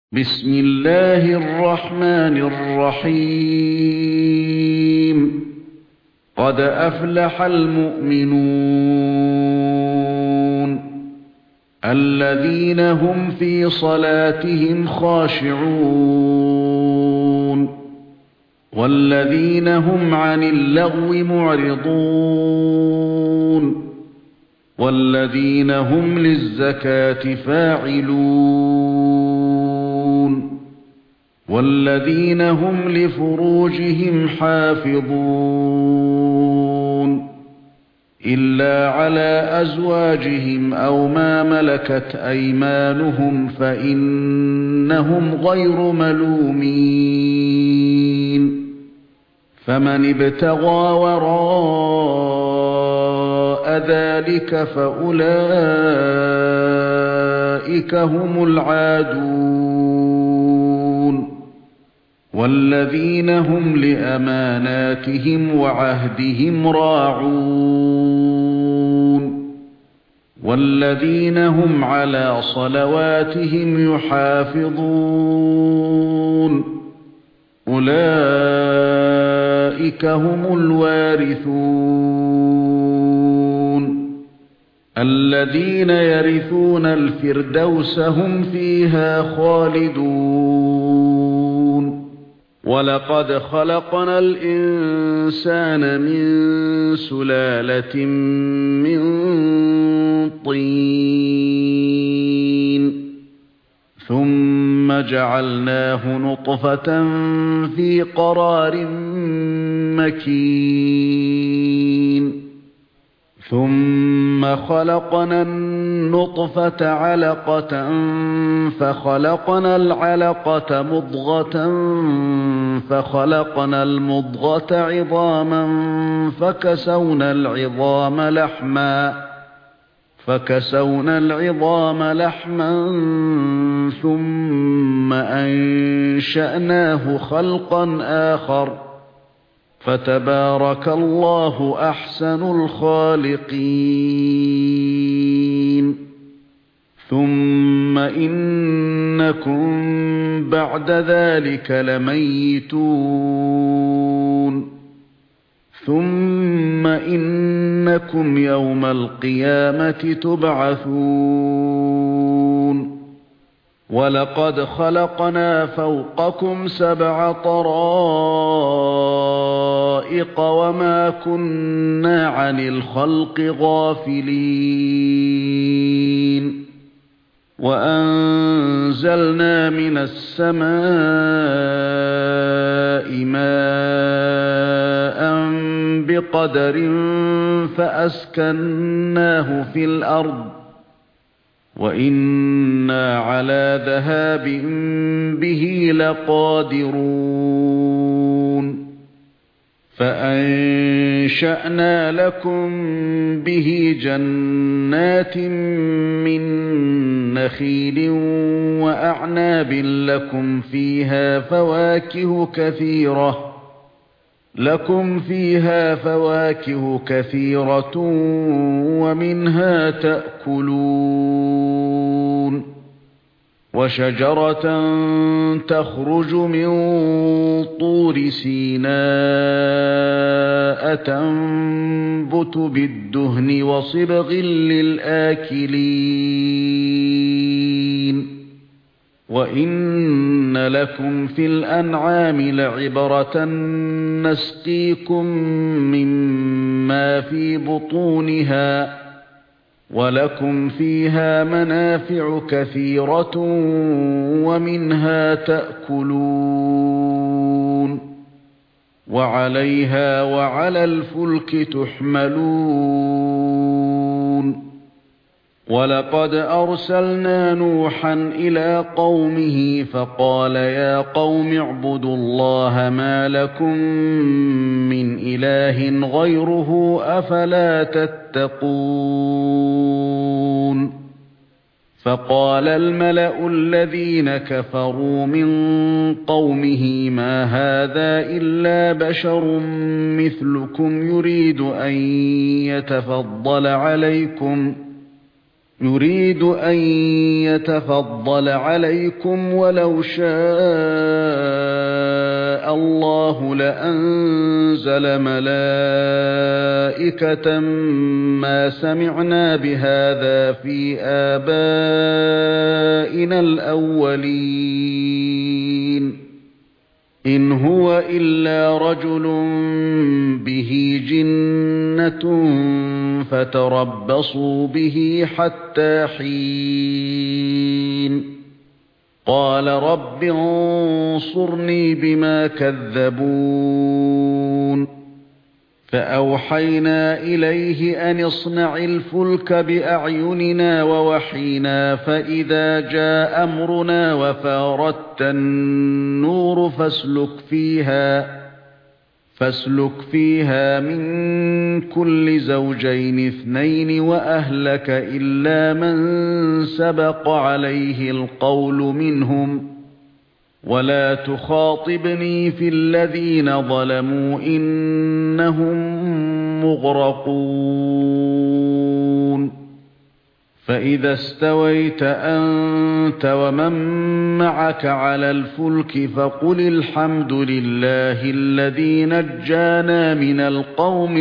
بسم الله الرحمن الرحيم قد أفلح المؤمنون الذين هم في صلاتهم خاشعون والذين هم عن اللغو معرضون والذين هم للزكاة فاعلون والذين هم لفروجهم حافظون إلا على أزواجهم أو ما ملكت أيمانهم فإنهم غير ملومين فمن ابتغى وراء ذلك فأولئك هم العادون والذين هم لأماناتهم وعهدهم راعون والذين هم على صلواتهم يحافظون أولئك هم الوارثون الذين يرثون الفردوس هم فيها خالدون ولقد خلقنا الإنسان من سلالة من طين ثم جعلناه نطفة في قرار مكين ثم خلقنا النطفة علقة فخلقنا العلقة مضغة فخلقنا المضغة عظاما فكسونا العظام لحما ثم أنشأناه خلقا آخر فتبارك الله أحسن الخالقين ثم إنكم بعد ذلك لميتون ثم إنكم يوم القيامة تبعثون ولقد خلقنا فوقكم 7 طرائق وما كنا عن الخلق غافلين وأنزلنا من السماء ماء بقدر فأسكناه في الأرض وإنا على ذهاب به لقادرون فأنشأنا لكم به جنات من نخيل وأعناب لكم فيها فواكه كثيرة ومنها تأكلون وشجرة تخرج من طور سيناء تنبت بالدهن وصبغ للآكلين وَإِنَّ لَكُمْ فِي الْأَنْعَامِ لَعِبْرَةً نَسْقِيكُم مِّمَّا فِي بُطُونِهَا وَلَكُمْ فِيهَا مَنَافِعُ كَثِيرَةٌ وَمِنْهَا تَأْكُلُونَ وَعَلَيْهَا وَعَلَى الْفُلْكِ تُحْمَلُونَ وَلَقَدْ أَرْسَلْنَا نُوحًا إِلَى قَوْمِهِ فَقَالَ يَا قَوْمِ اعْبُدُوا اللَّهَ مَا لَكُمْ مِنْ إِلَٰهٍ غَيْرُهُ أَفَلَا تَتَّقُونَ فَقَالَ الْمَلَأُ الَّذِينَ كَفَرُوا مِنْ قَوْمِهِ مَا هَذَا إِلَّا بَشَرٌ مِثْلُكُمْ يريد أن يتفضل عليكم ولو شاء الله لأنزل ملائكة ما سمعنا بهذا في آبائنا الأولين إن هو إلا رجل به جنة فتربصوا به حتى حين قال رب انصرني بما كذبون فأوحينا إليه أن اصنع الفلك بأعيننا ووحينا فإذا جاء أمرنا وفاردت النور فاسلك فيها من كل زوجين اثنين وأهلك إلا من سبق عليه القول منهم ولا تخاطبني في الذين ظلموا إنهم مغرقون فإذا استويت أنت ومن معك على الفلك فقل الحمد لله الذي نجانا من القوم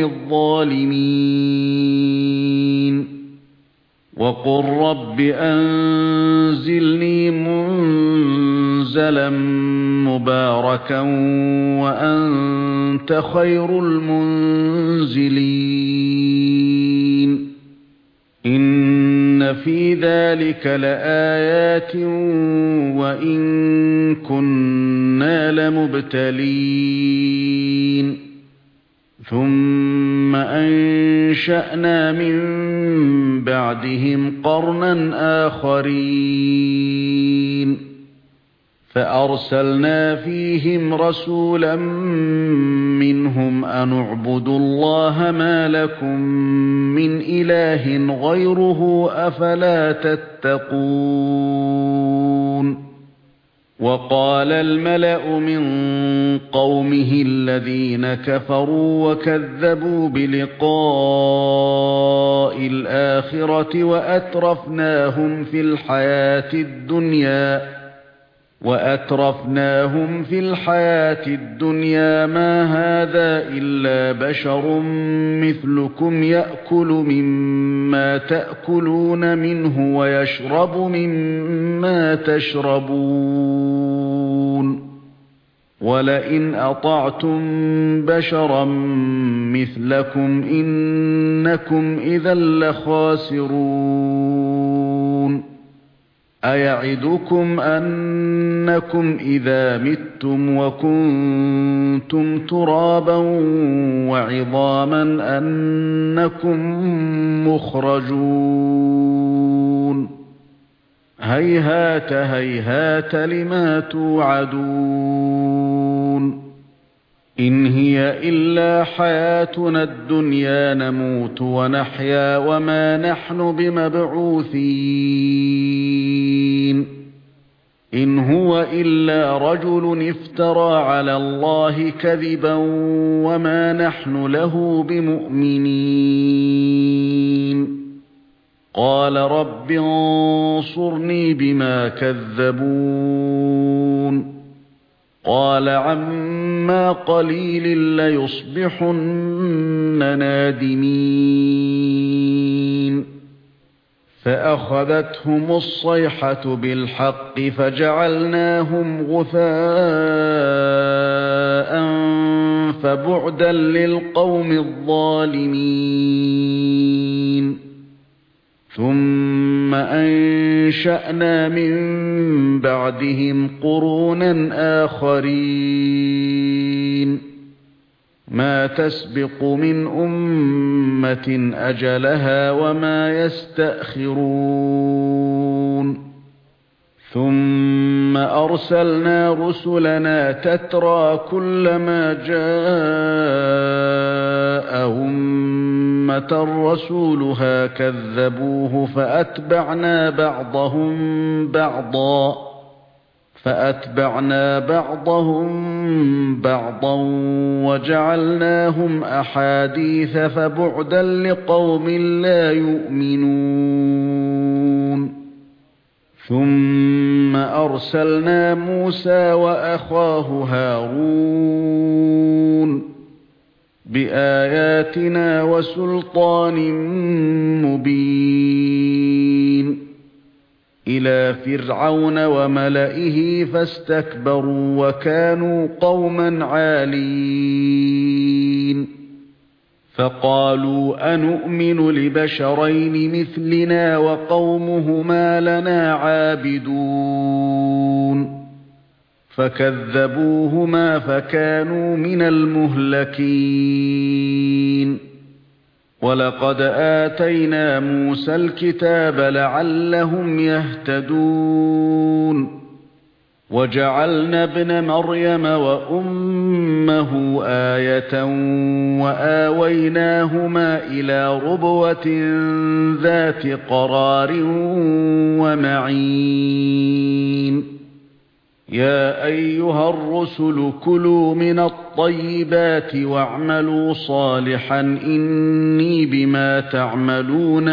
الظالمين وقل رب أنزلني منزلا مباركا وأنت خير المنزلين إن في ذلك لآيات وإن كنا لمبتلين ثم أنشأنا من بعدهم قرنا آخرين فأرسلنا فيهم رسولا منهم أن اعبدوا الله ما لكم من إله غيره أفلا تتقون وقال الملأ من قومه الذين كفروا وكذبوا بلقاء الآخرة وأترفناهم في الحياة الدنيا ما هذا إلا بشر مثلكم يأكل مما تأكلون منه ويشرب مما تشربون ولئن أطعتم بشرا مثلكم إنكم إذا لخاسرون أيعدكم أنكم إذا متم وكنتم ترابا وعظاما أنكم مخرجون هيهات هيهات لما توعدون إن هي إلا حياتنا الدنيا نموت ونحيا وما نحن بمبعوثين إن هو إلا رجل افترى على الله كذبا وما نحن له بمؤمنين قال رب انصرني بما كذبون قال عما قليل ليصبحن نادمين فأخذتهم الصيحة بالحق فجعلناهم غثاء فبعدا للقوم الظالمين ثم أنشأنا من بعدهم قرونا آخرين ما تسبق من أمة أجلها وما يستأخرون ثم أرسلنا رسلنا تترى كلما جاء أمة رسولها كذبوه فأتبعنا بعضهم بعضا وجعلناهم أحاديث فبعدا لقوم لا يؤمنون ثُمَّ أَرْسَلْنَا مُوسَى وَأَخَاهُ هَارُونَ بِآيَاتِنَا وَسُلْطَانٍ مُبِينٍ إِلَى فِرْعَوْنَ وَمَلَئِهِ فَاسْتَكْبَرُوا وَكَانُوا قَوْمًا عَالِينَ فَقَالُوا أَنُؤْمِنُ لِبَشَرَيْنِ مِثْلِنَا وَقَوْمُهُمَا لَنَا عَابِدُونَ فَكَذَّبُوهُمَا فَكَانُوا مِنَ الْمُهْلَكِينَ وَلَقَدْ آتَيْنَا مُوسَى الْكِتَابَ لَعَلَّهُمْ يَهْتَدُونَ وَجَعَلْنَا ابْنَ مَرْيَمَ وَأُمَّهُ آيَةً وَآوَيْنَاهُمَا إِلَى رُبْوَةٍ ذَاتِ قَرَارٍ وَمَعِينٍ يَا أَيُّهَا الرُّسُلُ كُلُوا مِنَ الطَّيِّبَاتِ وَاعْمَلُوا صَالِحًا إِنِّي بِمَا تَعْمَلُونَ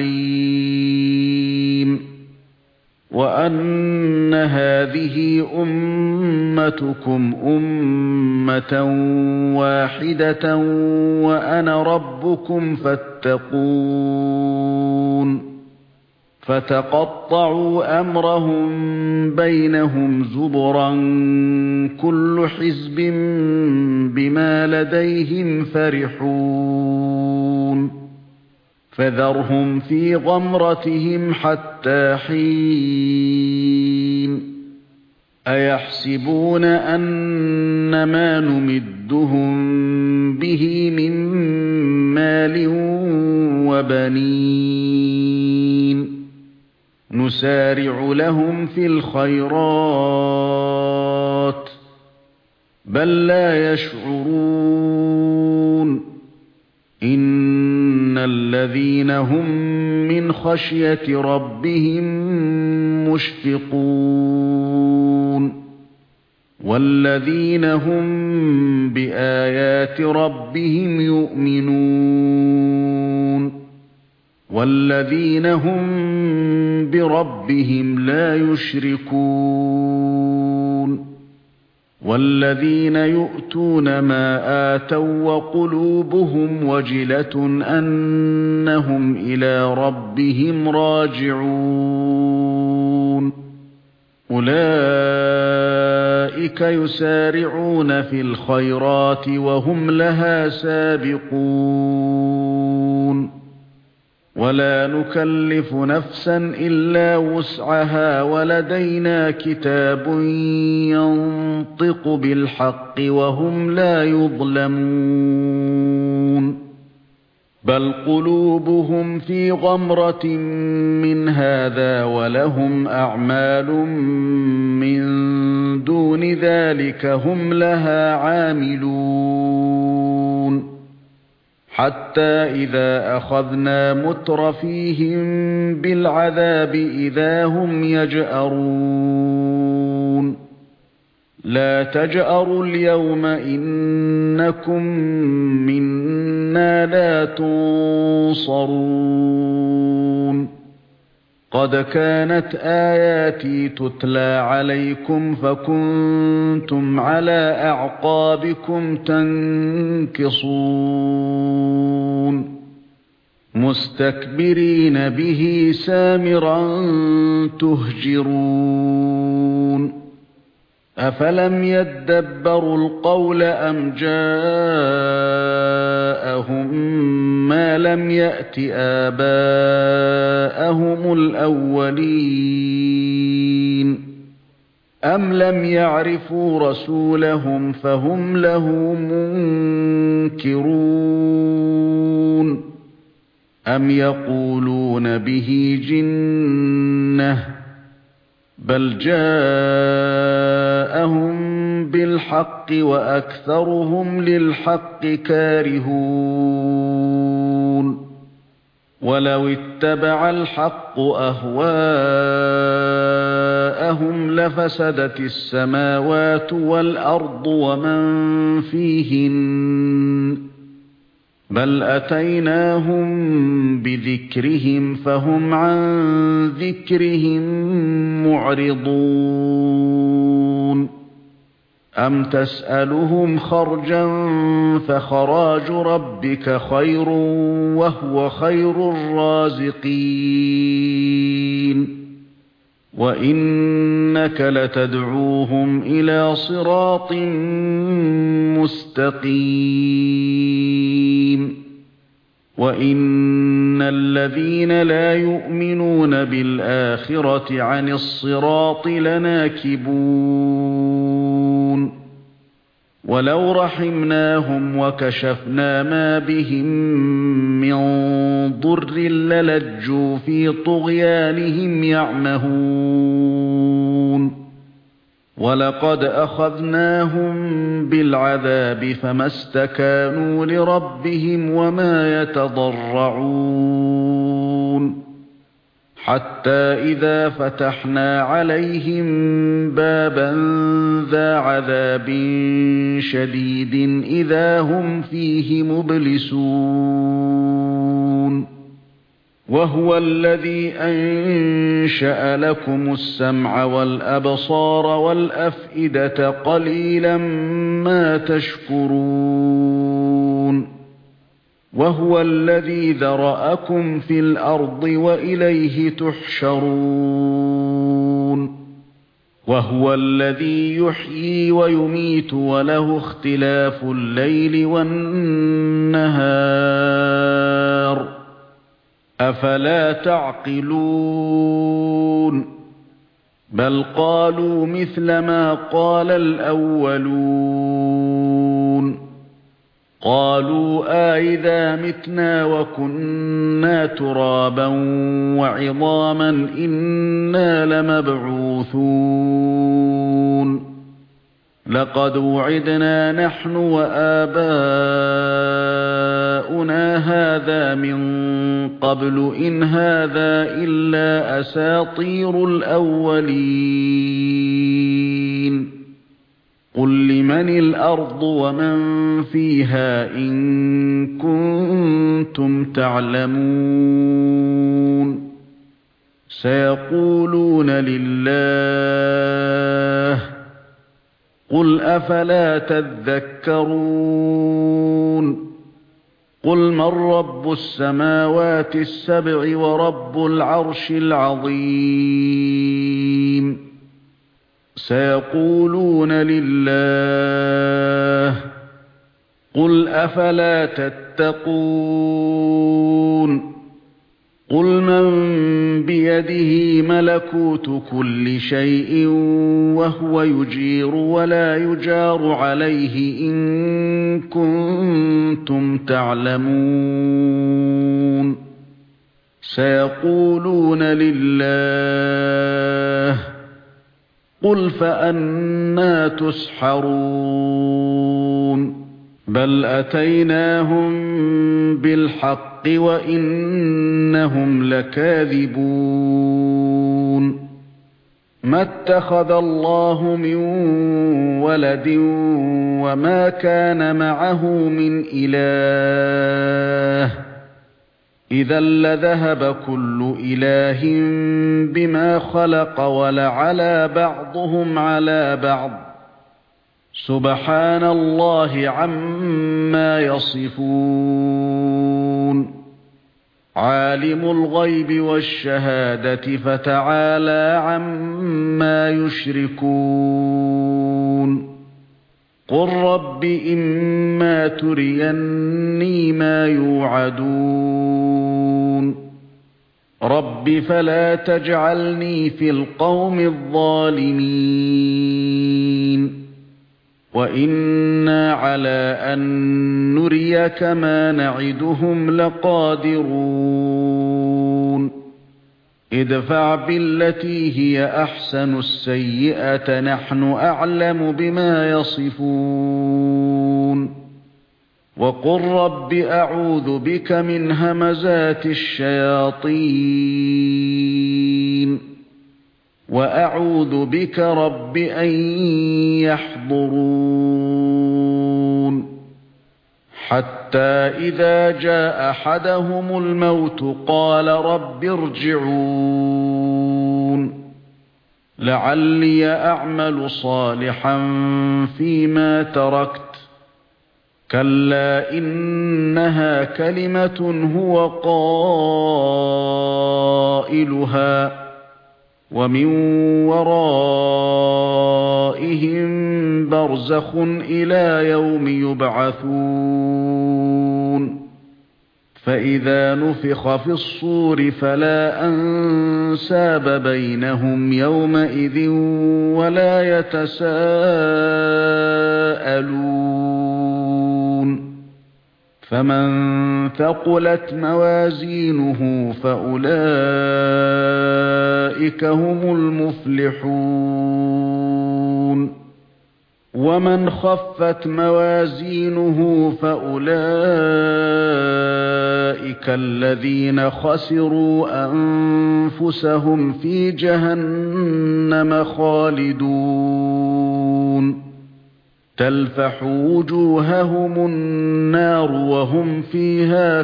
عَلِيمٌ وَأَنَّ هَذِهِ أُمَّتُكُمْ أُمَّةً وَاحِدَةً وَأَنَا رَبُّكُمْ فَاتَّقُونِ فَتَقَطَّعُوا أَمْرَهُم بَيْنَهُمْ زُبُرًا كُلُّ حِزْبٍ بِمَا لَدَيْهِمْ فَرِحُونَ فَذَرْهُمْ فِي غَمْرَتِهِمْ حَتَّى حِينٍ أَيَحْسَبُونَ أَنَّمَا نُمِدُّهُم بِهِ مِن مَّالٍ وَبَنِينَ نُسَارِعُ لَهُمْ فِي الْخَيْرَاتِ بَل لَّا يَشْعُرُونَ إِنَّ الَّذِينَ هُمْ مِنْ خَشْيَةِ رَبِّهِمْ مُشْفِقُونَ وَالَّذِينَ هُمْ بِآيَاتِ رَبِّهِمْ يُؤْمِنُونَ وَالَّذِينَ هُمْ بِرَبِّهِمْ لَا يُشْرِكُونَ وَالَّذِينَ يُؤْتُونَ مَا آتَوا وَقُلُوبُهُمْ وَجِلَةٌ أَنَّهُمْ إِلَى رَبِّهِمْ رَاجِعُونَ أُولَئِكَ يُسَارِعُونَ فِي الْخَيْرَاتِ وَهُمْ لَهَا سَابِقُونَ وَلَا نُكَلِّفُ نَفْسًا إِلَّا وُسْعَهَا وَلَدَيْنَا كِتَابٌ يَنطِقُ بِالْحَقِّ وَهُمْ لَا يُظْلَمُونَ بَلْ قُلُوبُهُمْ فِي غَمْرَةٍ مِّنْ هَذَا وَلَهُمْ أَعْمَالٌ مِّن دُونِ ذَلِكَ هُمْ لَهَا عَامِلُونَ حَتَّى إِذَا أَخَذْنَا مُتْرَفِيهِم بِالْعَذَابِ إِذَا هُمْ يَجْأَرُونَ لَا تَجْأَرُوا الْيَوْمَ إِنَّكُمْ مِنَّا لَا تُنصَرُونَ قَدْ كَانَتْ آيَاتِي تُتْلَى عَلَيْكُمْ فَكُنْتُمْ عَلَى أَعْقَابِكُمْ تَنكِصُونَ مُسْتَكْبِرِينَ بِهِ سَامِرًا تُهْجِرُونَ أَفَلَمْ يَدَّبَّرُوا الْقَوْلَ أَمْ جَاءَهُم مَّا لَمْ يَأْتِ آبَاءَهُمُ الْأَوَّلِينَ أَمْ لَمْ يَعْرِفُوا رَسُولَهُمْ فَهُمْ لَهُ مُنكِرُونَ أَمْ يَقُولُونَ بِهِ جِنَّةٌ بَلْ جَاءَهُم بِالْحَقِّ وَأَكْثَرُهُمْ لِلْحَقِّ كَارِهُونَ وَلَوِ اتَّبَعَ الْحَقُّ أَهْوَاءَهُمْ لَفَسَدَتِ السَّمَاوَاتُ وَالْأَرْضُ وَمَن فِيهِنَّ بل أتيناهم بذكرهم فهم عن ذكرهم معرضون أم تسألهم خرجا فخراج ربك خير وهو خير الرازقين وإنك لتدعوهم إلى صراط مستقيم وإن الذين لا يؤمنون بالآخرة عن الصراط لناكبون ولو رحمناهم وكشفنا ما بهم من ضر للجوا في طغيانهم يعمهون ولقد أخذناهم بالعذاب فما استكانوا لربهم وما يتضرعون حتى إذا فتحنا عليهم بابا ذا عذاب شديد إذا هم فيه مبلسون وهو الذي أنشأ لكم السمع والأبصار والأفئدة قليلا ما تشكرون وهو الذي ذرأكم في الأرض وإليه تحشرون وهو الذي يحيي ويميت وله اختلاف الليل والنهار أفلا تعقلون بل قالوا مثل ما قال الأولون قالوا أإذا متنا وكنا ترابا وعظاما إنا لمبعوثون لقد وعدنا نحن وآباؤنا هذا من قبل إن هذا إلا أساطير الأولين قل لمن الأرض ومن فيها إن كنتم تعلمون سيقولون لله قل أفلا تذكرون قل من رب السماوات السبع ورب العرش العظيم سيقولون لله قل أفلا تتقون قل من بيده ملكوت كل شيء وهو يجير ولا يجار عليه إن كنتم تعلمون سيقولون لله قل فأنى تسحرون بل أتيناهم بالحق وإنهم لكاذبون ما اتخذ الله من ولد وما كان معه من إله إذا لذهب كل إله بما خلق ولعلى بعضهم على بعض سبحان الله عما يصفون عالم الغيب والشهادة فتعالى عما يشركون قل رب إما تريني ما يوعدون رب فلا تجعلني في القوم الظالمين وإنا على أن نريك ما نعدهم لقادرون ادفع بالتي هي أحسن السيئة نحن أعلم بما يصفون وقل رب أعوذ بك من همزات الشياطين وأعوذ بك رب أن يحضرون حتى إذا جاء أحدهم الموت قال رب ارجعون لعلي أعمل صالحا فيما تركت كلا إنها كلمة هو قائلها ومن ورائهم برزخ إلى يوم يبعثون فإذا نفخ في الصور فلا أنساب بينهم يومئذ ولا يتساءلون فمن ثقلت موازينه فأولئك هم المفلحون ومن خفت موازينه فأولئك الذين خسروا أنفسهم في جهنم خالدون تلفح وجوههم النار وهم فيها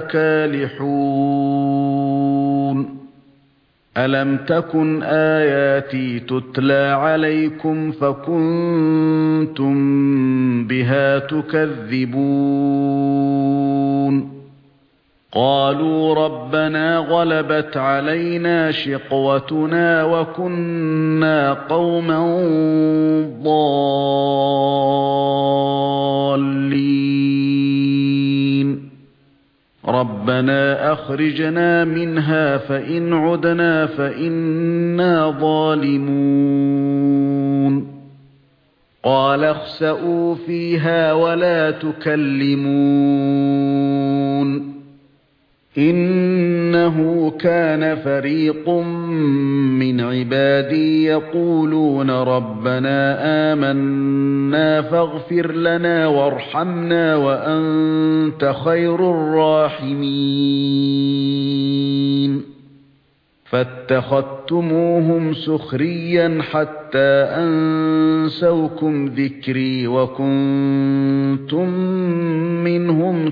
كالحون ألم تكن آياتي تتلى عليكم فكنتم بها تكذبون قالوا ربنا غلبت علينا شقوتنا وكنا قوما ضالين ربنا أخرجنا منها فإن عدنا فإنا ظالمون قال اخسئوا فيها ولا تكلمون إنه كان فريق من عبادي يقولون ربنا آمنا فاغفر لنا وارحمنا وأنت خير الراحمين فاتخذتموهم سخريا حتى أنسوكم ذكري وكنتم منهم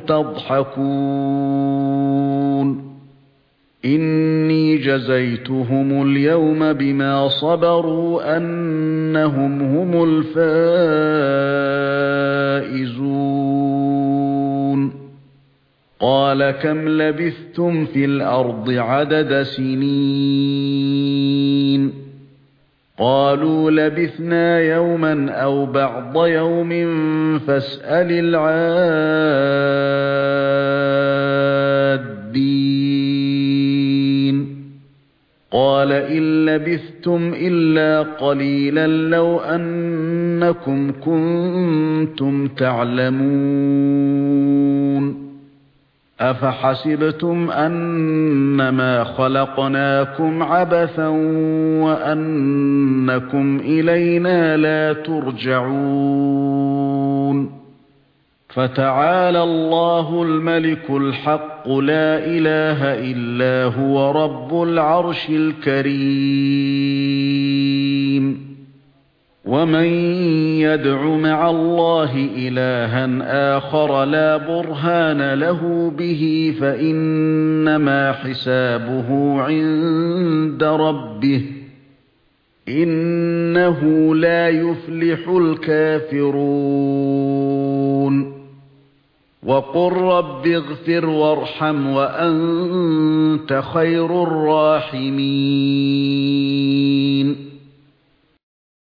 تضحكون إني جزيتهم اليوم بما صبروا أنهم هم الفائزون قال كم لبثتم في الأرض عدد سنين قالوا لبثنا يوما أو بعض يوم فاسأل العادين قال إن لبثتم إلا قليلا لو أنكم كنتم تعلمون أفحسبتم أنما خلقناكم عبثا وأنكم إلينا لا ترجعون فتعالى الله الملك الحق لا إله إلا هو رب العرش الكريم ومن يدع مع الله إلها آخر لا برهان له به فإنما حسابه عند ربه إنه لا يفلح الكافرون وقل رب اغفر وارحم وأنت خير الراحمين